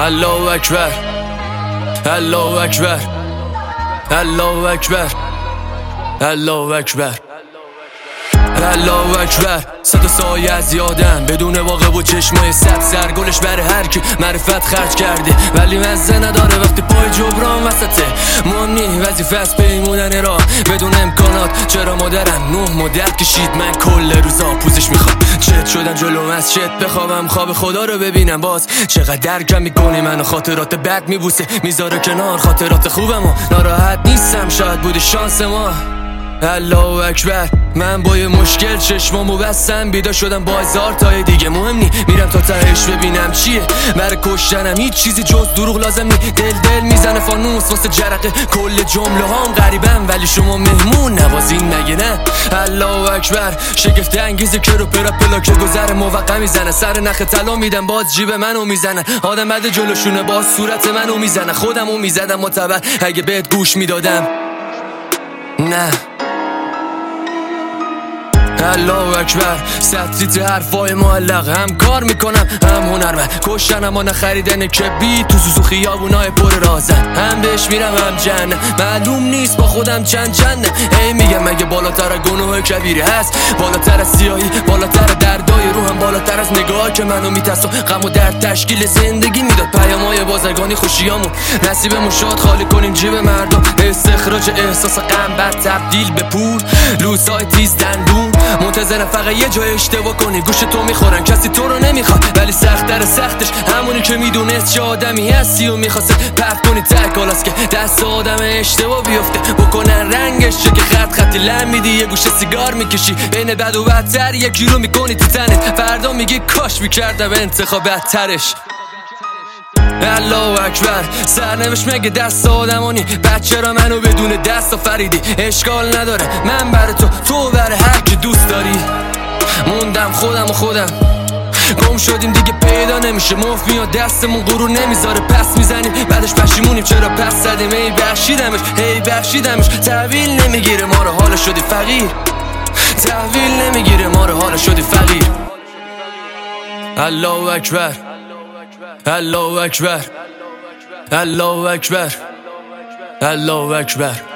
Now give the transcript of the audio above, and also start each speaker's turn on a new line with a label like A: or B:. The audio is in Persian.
A: الله اکبر، الله اکبر، الله اکبر، الله اکبر، الله اکبر. صد سایه از یادم بدون واقع و چشمای سبز سرگلش برای هر کی معرفت خرج کرده، ولی مزه نداره وقتی پای جبران وسطه. مهم نی وظیفه از پیمونن راه بدون امکانات. چرا مادرم 9 مدت کشید من کل روزا پوزش میخوام. چت شدم جلوم از چت بخوابم خواب خدا رو ببینم. باز چقدر درکم میکنی منو، خاطرات بد میبوسه میذاره کنار خاطرات خوبم و ناراحت نیستم شاید بوده شانس ما. الله اکبر. من با یه مشکل چشمامو بستم بیدار شدم با هزار تای دیگه. مهم نی میرم تا تهش ببینم چیه. برای کشتنم هیچ چیزی جز دروغ لازم نی. دل میزنه فانوس واسه جرقه کل جمله هام غریبم ولی شما مهمون نوازین نگه نه. الله اکبر. شگفت انگیزه که رو پلاک گذر موقع میزنه. سر نخ طلا میدم باز جیب منو میزنن. آدم بده جلوشونه باز صورت منو میزنه. خودمو میزدم معتبر اگه بهت گوش میدادم. نه الله اکبر. سطریت حرفای معلق هم کار میکنم هم هنرمند. کشتن اما نخریدن که بی تو سوسو خیابونای پر رازن. هم بهش میرم هم جنه معلوم نیست با خودم چند هی میگم مگه بالاتر گناه کبیره هست، بالاتر از سیاهی بالاتر دردای روحم، بالاتر از نگاه که منو میترسه غم و درد تشکیل زندگی میداد. پیامای بازرگانی خوشیامون نصیبمون شاد خالی کنیم جیب مردم. استخراج احساس غم بعد تبدیل به پول. لوسای تیز دندون منتظرم فقط یه جای اشتباه کنی گوش تو میخورن کسی تو رو نمیخواد. ولی سختش همونی که میدونست چه آدمی هستی و میخواسته پرت کنی تکالاست که دست آدم اشتباه بیفته بکنن رنگش چه که خطی لم میدی یه گوشه سیگار میکشی بین بد و بدتر یکی رو میکنی تو تنت. فردا میگی کاش میکردم انتخاب بدترش. الله اکبر. سرنوشت مگه دست آدمانی؟ بچه را منو بدون دست آفریدی. اشکال نداره من برای تو برای هر کی دوست داری. موندم خودم گم شدیم دیگه پیدا نمیشه. مفت میاد دستمون غرور نمیذاره پس میزنیم بعدش پشیمونیم چرا پس زدیم. هی بخشیدمش تحویل نمیگیره ما رو حالا شدی فقیر. تحویل نمیگیره ما رو حالا شدی فقیر. الله اکبر، الله اکبر، الله اکبر، الله اکبر.